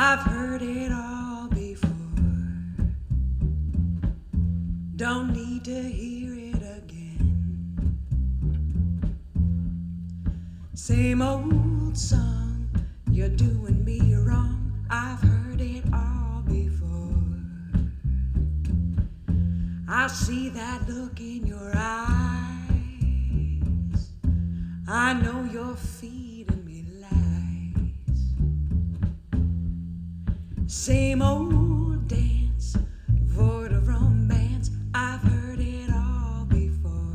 I've heard it all before. Don't need to hear it again. Same old song, you're doing me wrong. I've heard it all before. I see that look in your eyes. I know you're feeding me lies. Same old dance, void of romance. I've heard it all before.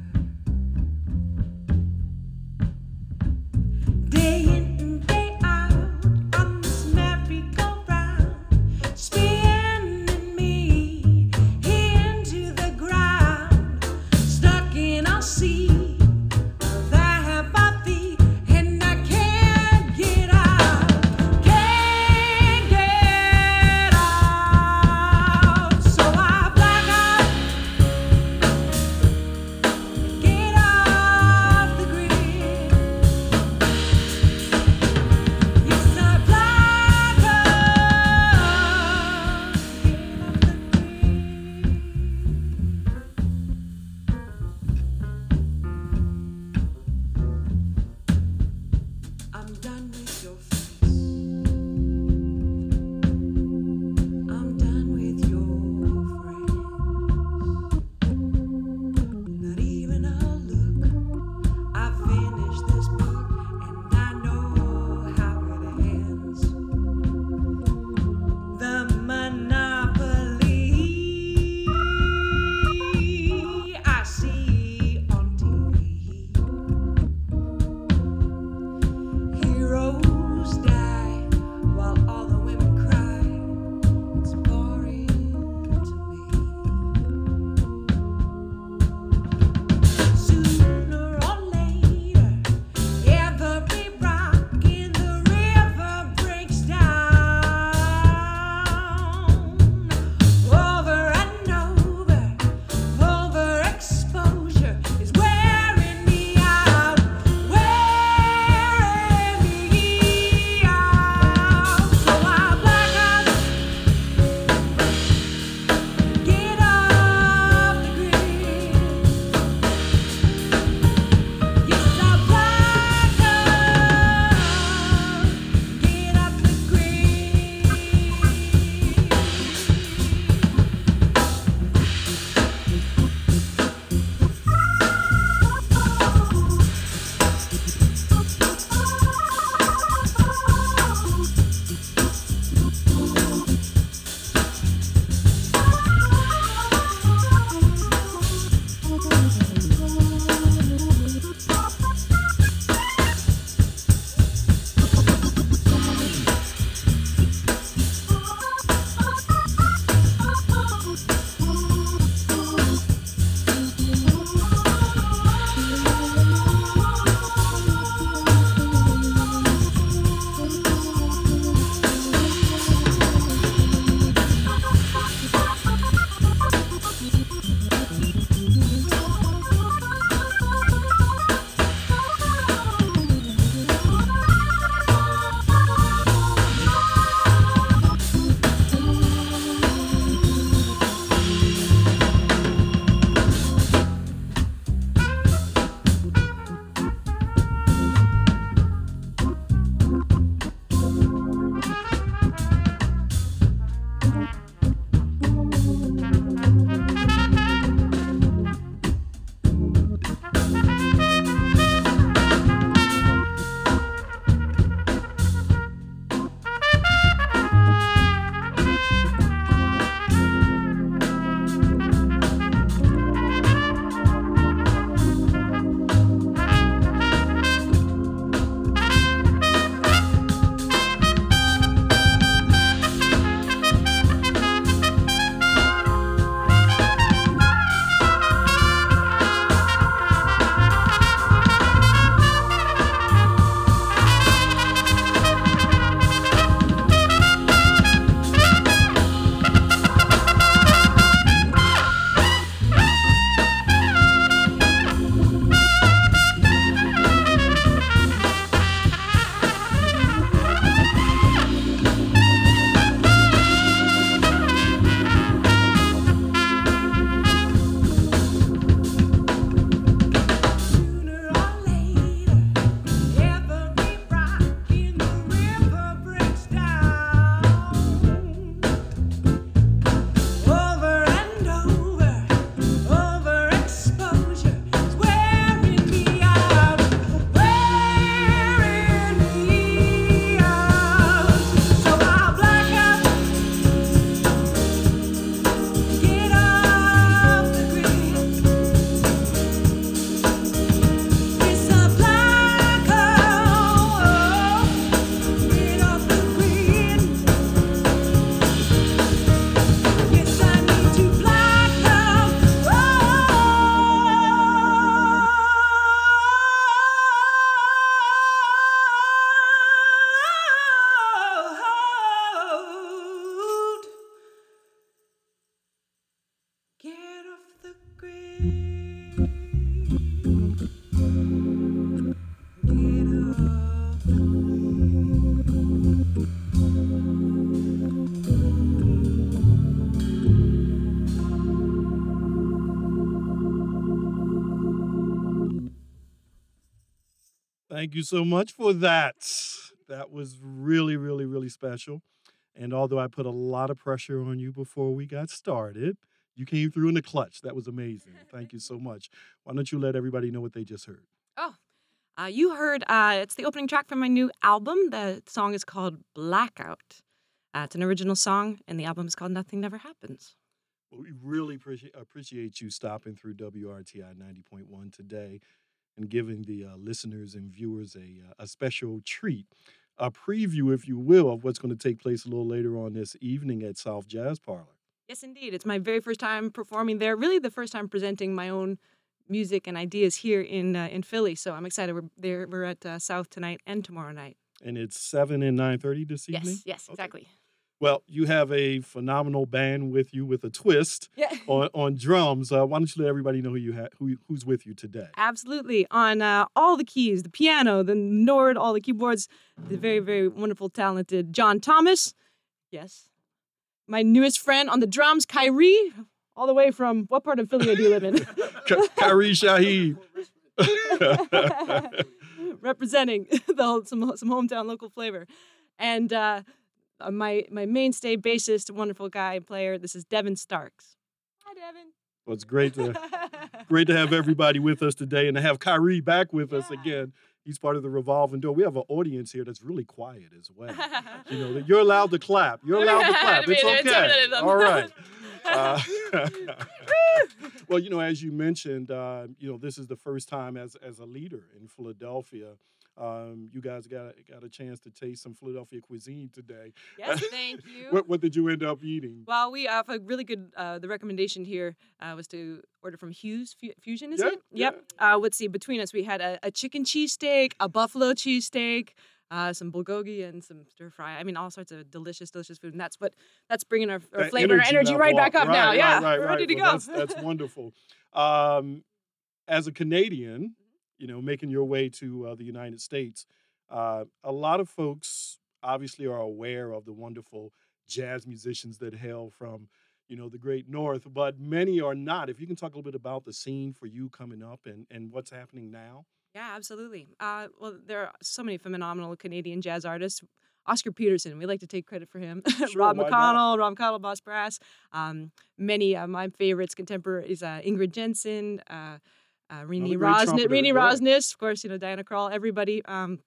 Day in and day out on this merry-go-round, spinning me into the ground, stuck in a sea of apathy, and I can't get out, can't get out. So I black out, get off the grid. Yes, I black out, get off the grid. I'm done with your face. I'm done with your friends. Not even a look. I finished this book and I know how it ends. The monopoly I see on TV. Heroes Thank you so much for that. That was really, really, really special. And although I put a lot of pressure on you before we got started, you came through in the clutch. That was amazing. Thank you so much. Why don't you let everybody know what they just heard? Oh, you heard it's the opening track from my new album. The song is called Blackout. It's an original song, and the album is called Nothing Never Happens. Well, we really appreciate you stopping through WRTI 90.1 today and giving the listeners and viewers a special treat, a preview, if you will, of what's going to take place a little later on this evening at South Jazz Parlor. Yes, indeed. It's my very first time performing there. Really, the first time presenting my own music and ideas here in Philly. So I'm excited. We're at South tonight and tomorrow night. And it's 7 and 9:30 this evening? Yes, Okay. exactly. Well, you have a phenomenal band with you with a twist Yeah. on drums. Why don't you let everybody know who's with you today? Absolutely. On all the keys, the piano, the Nord, all the keyboards, the very, very wonderful, talented John Thomas. Yes. My newest friend on the drums, Kyrie, all the way from what part of Philly do you live in? Kyrie Shaheed. Representing some hometown local flavor. And my mainstay bassist, wonderful guy and player, this is Devin Starks. Hi, Devin. Well, it's great to have everybody with us today and to have Kyrie back with us again. He's part of the Revolving Door. We have an audience here that's really quiet as well. You know, you're allowed to clap. You're allowed to clap. It's okay. All right. Well, you know, as you mentioned, you know, this is the first time as a leader in Philadelphia. You guys got a chance to taste some Philadelphia cuisine today. Yes, thank you. What did you end up eating? Well, we have a really good. The recommendation here was to order from Hughes Fusion. Is it? Yep. Let's see. Between us, we had a chicken cheesesteak, a buffalo cheesesteak, some bulgogi, and some stir fry. I mean, all sorts of delicious food. And that's bringing our flavor and energy right back up now. Yeah, we're ready to go. That's wonderful. As a Canadian, you know, making your way to the United States, a lot of folks obviously are aware of the wonderful jazz musicians that hail from, you know, the great North, but many are not. If you can talk a little bit about the scene for you coming up and what's happening now. Yeah, absolutely. Well, there are so many phenomenal Canadian jazz artists. Oscar Peterson, we like to take credit for him. Sure, Rob why not? McConnell, Boss Brass. Many of my favorites contemporaries, Ingrid Jensen, Rini Another great trumpeter, yeah. Rosnes, of course, you know, Diana Krall, everybody.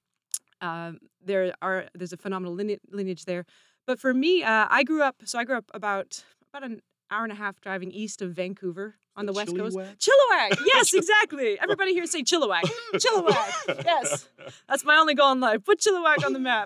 There's a phenomenal lineage there. But for me, I grew up about an hour and a half driving east of Vancouver on the West Coast. Chilliwack? Chilliwack, yes, exactly. Everybody here say Chilliwack. Chilliwack, yes. That's my only goal in life. Put Chilliwack on the map.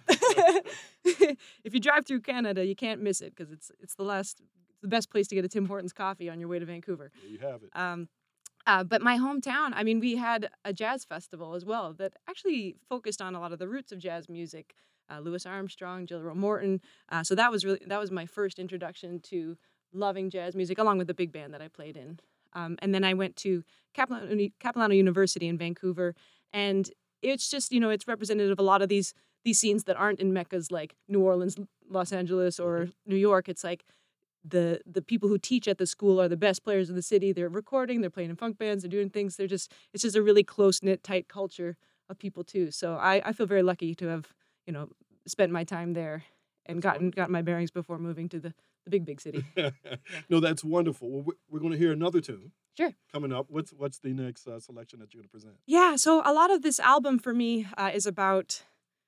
If you drive through Canada, you can't miss it because it's the best place to get a Tim Hortons coffee on your way to Vancouver. There you have it. But my hometown, I mean, we had a jazz festival as well that actually focused on a lot of the roots of jazz music. Louis Armstrong, Jill Rowe Morton. So that was my first introduction to loving jazz music, along with the big band that I played in. And then I went to Capilano University in Vancouver, and it's just, you know, it's representative of a lot of these scenes that aren't in meccas like New Orleans, Los Angeles, or New York. It's like the people who teach at the school are the best players in the city. They're recording, they're playing in funk bands, they're doing things. It's just a really close-knit, tight culture of people too. So I feel very lucky to have, you know, spent my time there and gotten my bearings before moving to the big city. No, that's wonderful. Well, we're going to hear another tune. Sure. Coming up. What's the next selection that you're going to present? Yeah, so a lot of this album for me is about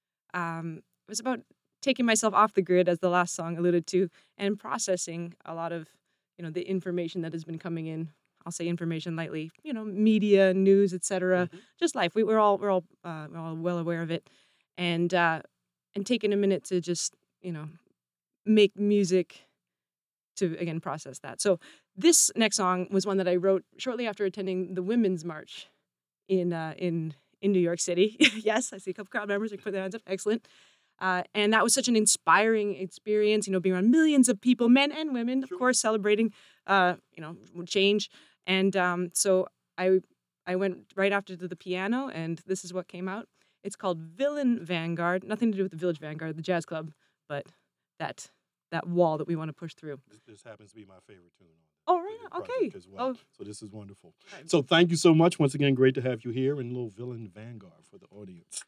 taking myself off the grid, as the last song alluded to, and processing a lot of, you know, the information that has been coming in. I'll say information lightly, you know, media, news, etc. Just life. We're all well aware of it, and taking a minute to just, you know, make music to again process that. So this next song was one that I wrote shortly after attending the Women's March in New York City. Yes, I see a couple crowd members. Put their hands up. Excellent. And that was such an inspiring experience, you know, being around millions of people, men and women, of course, celebrating, you know, change. And so I went right after to the piano, and this is what came out. It's called Villain Vanguard. Nothing to do with the Village Vanguard, the jazz club, but that wall that we want to push through. This happens to be my favorite tune. Oh, for right the now. Okay. project as well. Oh, So this is wonderful. right. So thank you so much. Once again, great to have you here, and a little villain Vanguard for the audience.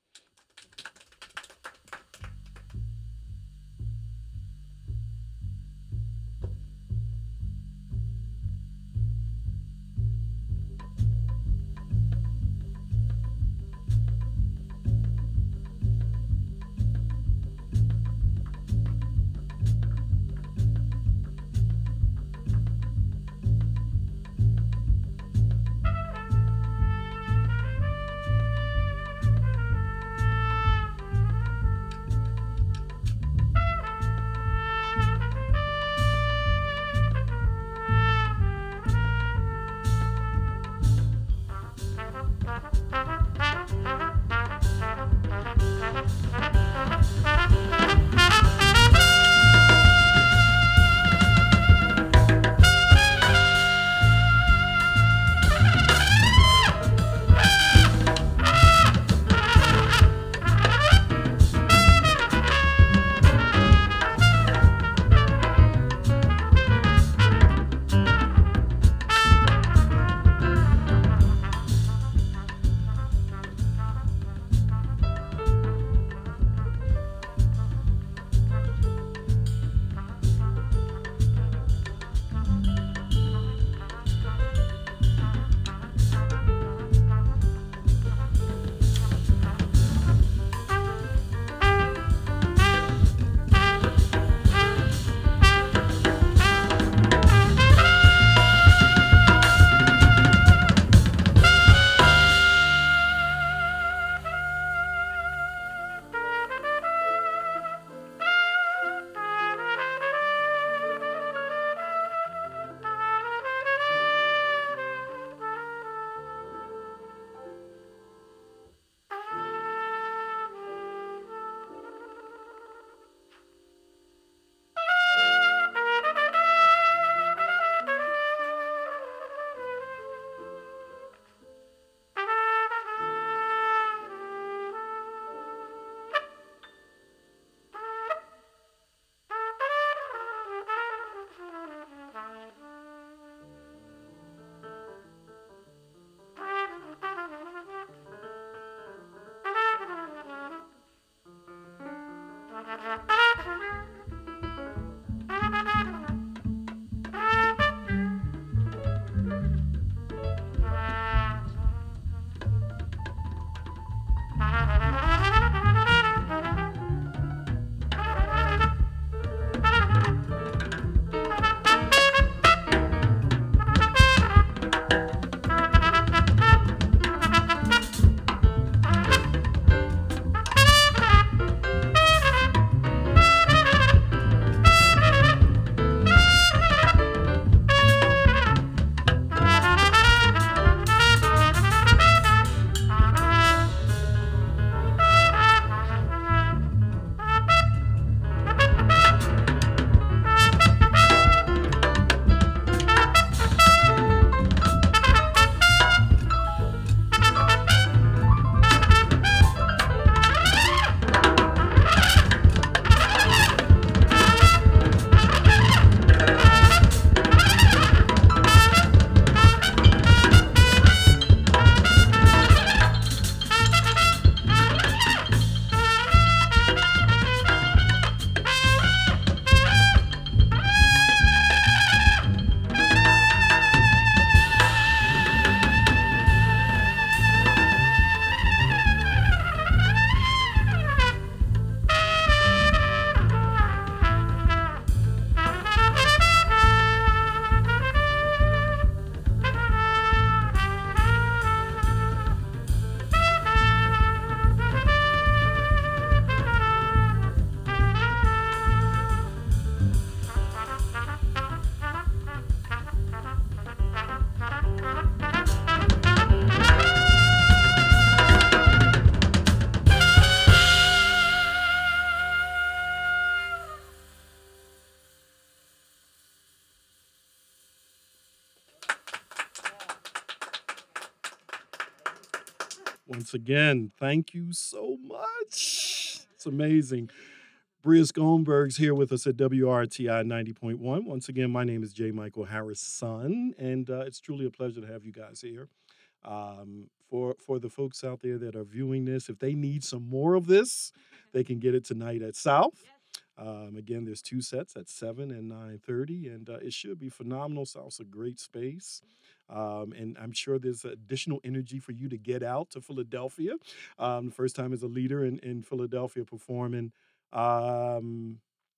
Once again, thank you so much. It's amazing. Bria Schoenberg's here with us at WRTI 90.1. Once again, my name is J. Michael Harrison, and it's truly a pleasure to have you guys here. For the folks out there that are viewing this, if they need some more of this, they can get it tonight at South. Again, there's 2 sets at 7 and 9:30, and it should be phenomenal. South's a great space. And I'm sure there's additional energy for you to get out to Philadelphia. The first time as a leader in Philadelphia performing. Um,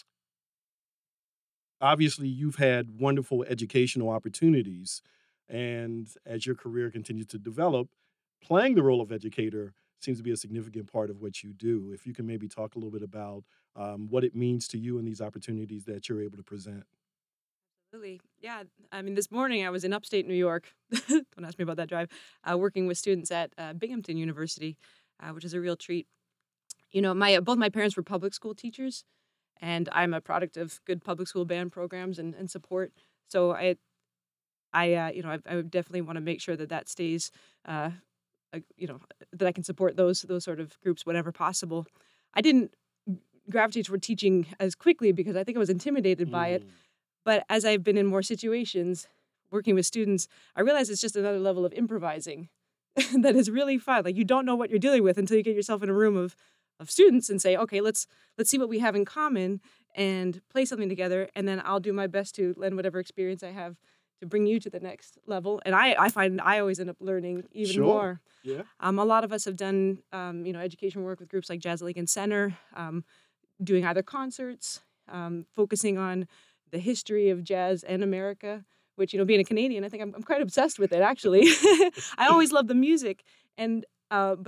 Obviously, you've had wonderful educational opportunities. And as your career continues to develop, playing the role of educator seems to be a significant part of what you do. If you can maybe talk a little bit about what it means to you and these opportunities that you're able to present. Absolutely. Yeah. I mean, this morning I was in upstate New York. Don't ask me about that drive. Working with students at Binghamton University, which is a real treat. You know, both my parents were public school teachers, and I'm a product of good public school band programs and support. So I would definitely want to make sure that stays, that I can support those sort of groups whenever possible. I didn't gravitate toward teaching as quickly because I think I was intimidated by it. But as I've been in more situations working with students, I realize it's just another level of improvising that is really fun. Like, you don't know what you're dealing with until you get yourself in a room of students and say, okay, let's see what we have in common and play something together. And then I'll do my best to lend whatever experience I have to bring you to the next level. And I find I always end up learning even Sure. more. Yeah. A lot of us have done, education work with groups like Jazz Lincoln Center, doing either concerts, focusing on the history of jazz and America, which, being a Canadian, I think I'm quite obsessed with it, actually. I always loved the music. And, but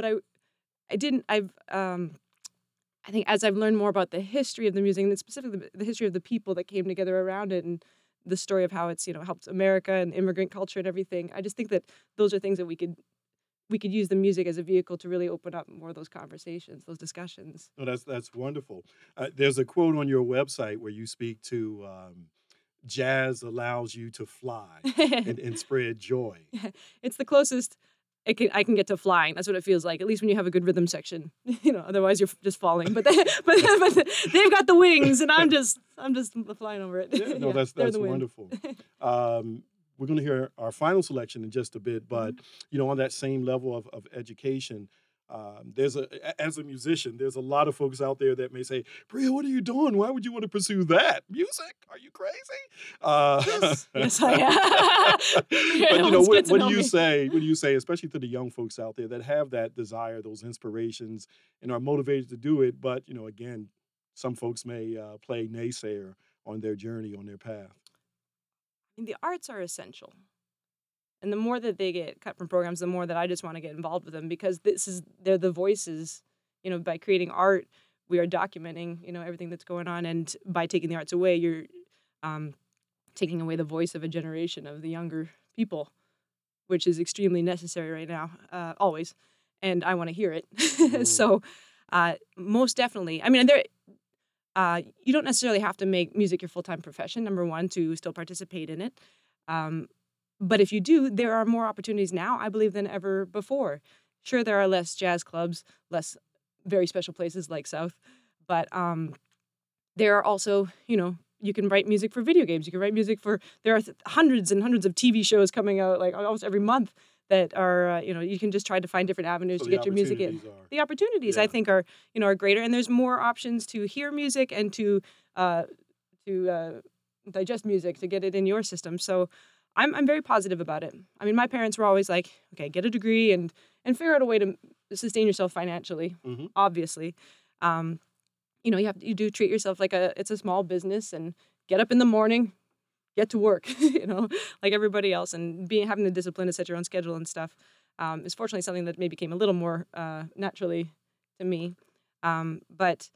I think as I've learned more about the history of the music, and specifically the history of the people that came together around it, and the story of how it's, helped America and immigrant culture and everything, I just think that those are things that we could use the music as a vehicle to really open up more of those conversations, those discussions. No, that's wonderful. There's a quote on your website where you speak to jazz allows you to fly and spread joy. It's the closest I can get to flying. That's what it feels like. At least when you have a good rhythm section, Otherwise, you're just falling. But they've got the wings, and I'm just flying over it. Yeah, no, Yeah, they're that's the wind. wonderful. We're going to hear our final selection in just a bit, but on that same level of education, as a musician, there's a lot of folks out there that may say, "Bria, what are you doing? Why would you want to pursue that? Music? Are you crazy?" Yes, I am. But Let's get to what know do you me. say? What do you say, especially to the young folks out there that have that desire, those inspirations, and are motivated to do it? But again, some folks may play naysayer on their journey, on their path. The arts are essential. And the more that they get cut from programs, the more that I just want to get involved with them, because they're the voices. By creating art, we are documenting, everything that's going on. And by taking the arts away, you're taking away the voice of a generation of the younger people, which is extremely necessary right now, always. And I want to hear it. So most definitely. I mean, you don't necessarily have to make music your full-time profession, number one, to still participate in it. But if you do, there are more opportunities now, I believe, than ever before. Sure, there are less jazz clubs, less very special places like South, but there are also, you can write music for video games. You can write music there are hundreds and hundreds of TV shows coming out like almost every month that are, you can just try to find different avenues So to the get your music in. opportunities are. The opportunities, I Yeah. think, are greater, and there's more options to hear music and to digest music, to get it in your system. So I'm very positive about it. I mean, my parents were always like, okay, get a degree and figure out a way to sustain yourself financially. Mhm. Obviously, you do treat yourself like it's a small business, and get up in the morning, get to work, like everybody else, and having the discipline to set your own schedule and stuff is fortunately something that maybe came a little more naturally to me. But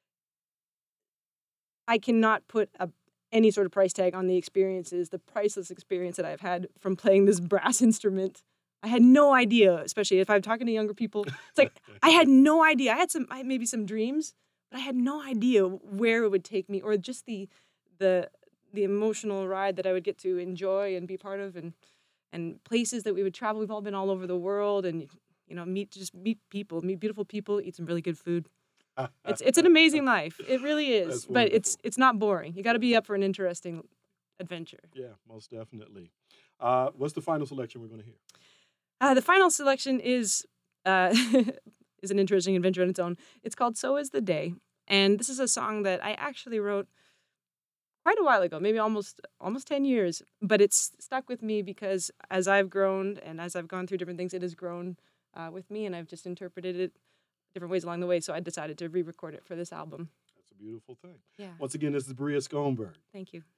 I cannot put any sort of price tag on the priceless experience that I've had from playing this brass instrument. I had no idea, especially if I'm talking to younger people. It's like, I had no idea. I had maybe some dreams, but I had no idea where it would take me, or just the emotional ride that I would get to enjoy and be part of, and places that we would travel. We've all been all over the world, and meet beautiful people, eat some really good food. It's an amazing life. It really is. That's But wonderful. it's not boring. You got to be up for an interesting adventure. Yeah, most definitely. What's the final selection we're going to hear? The final selection is is an interesting adventure on its own. It's called "So Is the Day," and this is a song that I actually wrote quite a while ago, maybe almost 10 years. But it's stuck with me because as I've grown and as I've gone through different things, it has grown with me, and I've just interpreted it different ways along the way. So I decided to re-record it for this album. That's a beautiful thing. Yeah, Once again, this is Bria Schoenberg. thank you.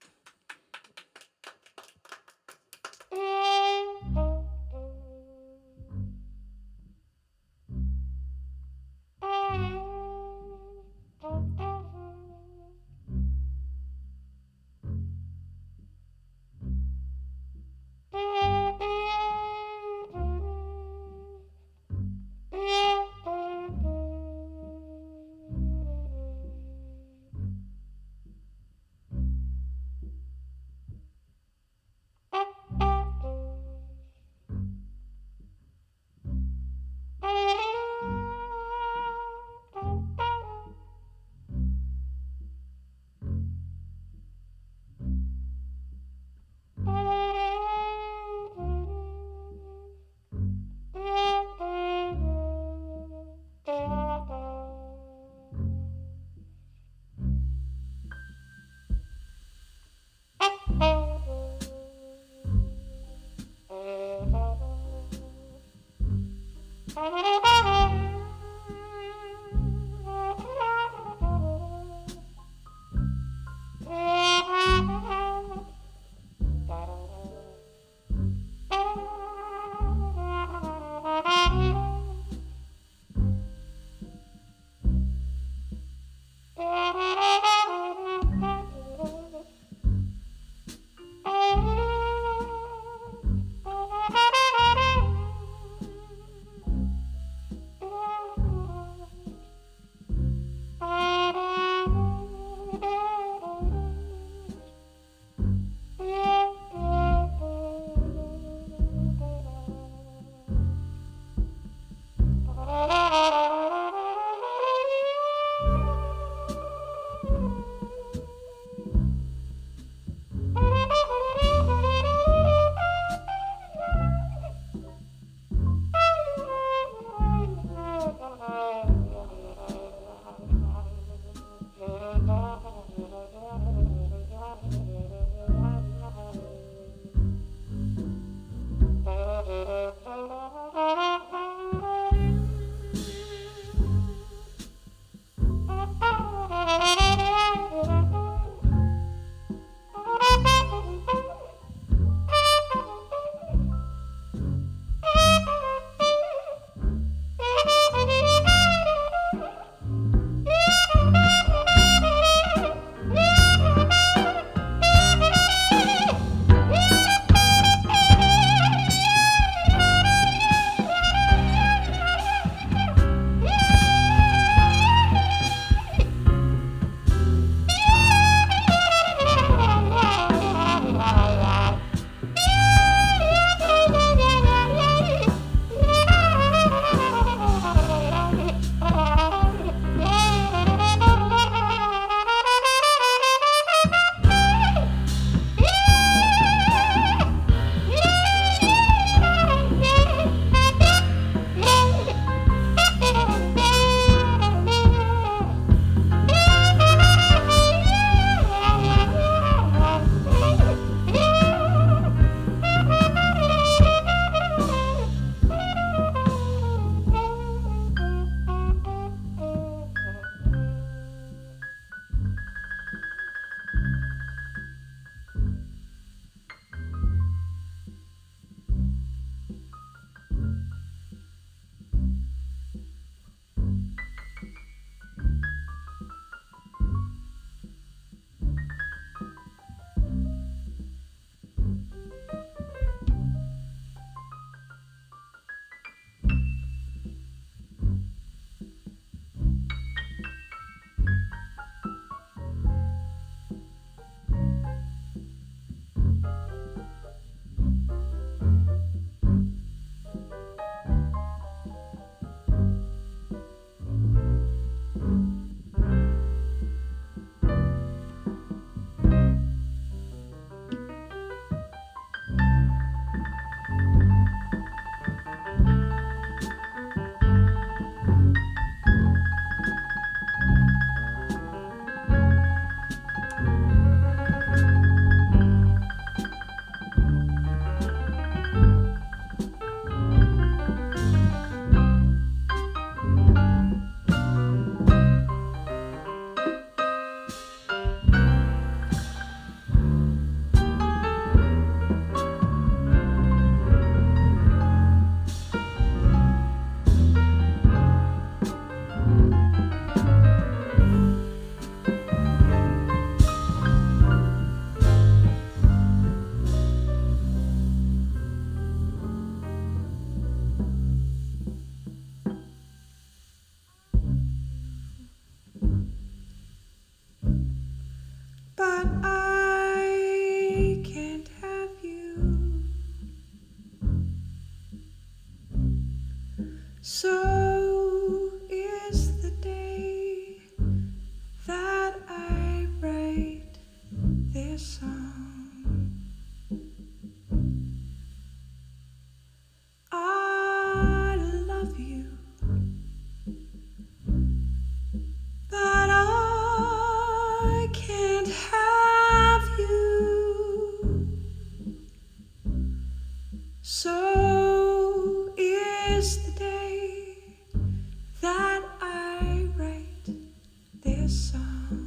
this song.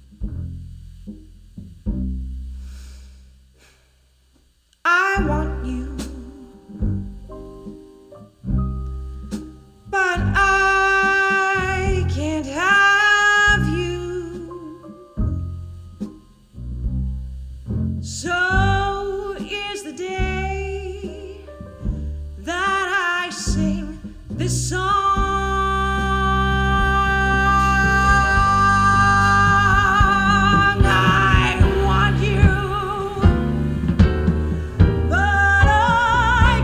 I want you, but I can't have you. So is the day that I sing this song. I want you, but I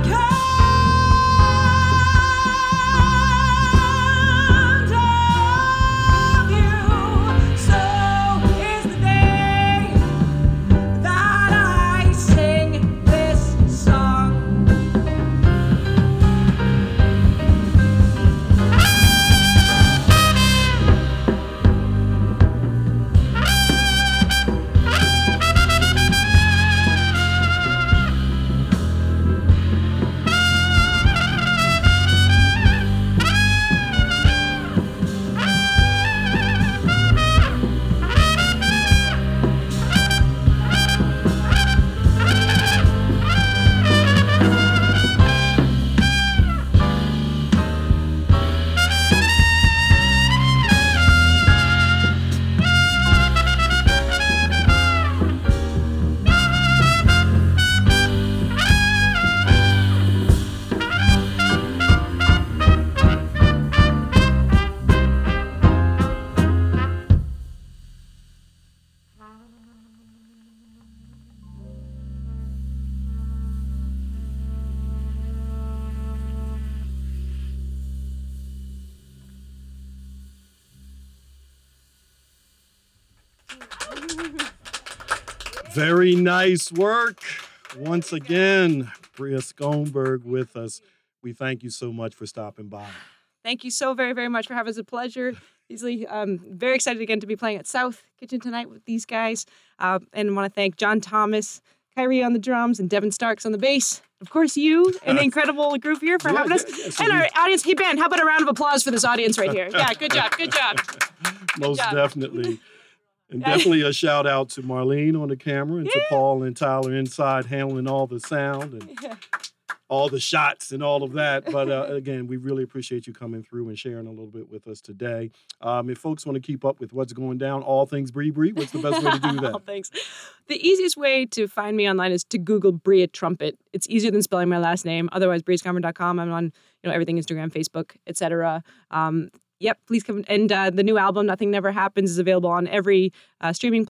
can't have you. So is the day that I sing this song. Very nice work. Once again, Bria Skonberg with us. We thank you so much for stopping by. Thank you so very, very much for having us. A pleasure. Easily, very excited again to be playing at South Kitchen tonight with these guys. And want to thank John Thomas, Kyrie on the drums, and Devin Starks on the bass. Of course, you and the incredible group here for having us. So And our audience. Hey, Ben, how about a round of applause for this audience right here? Yeah, good job. Good job. Most job. definitely. And definitely a shout out to Marlene on the camera and to Paul and Tyler inside handling all the sound and all the shots and all of that. But again, we really appreciate you coming through and sharing a little bit with us today. If folks want to keep up with what's going down, all things Bree, what's the best way to do that? Oh, thanks. The easiest way to find me online is to Google Bria Trumpet. It's easier than spelling my last name. Otherwise, briasconver.com. I'm on everything, Instagram, Facebook, etc. Yep, please come. And the new album, Nothing Never Happens, is available on every streaming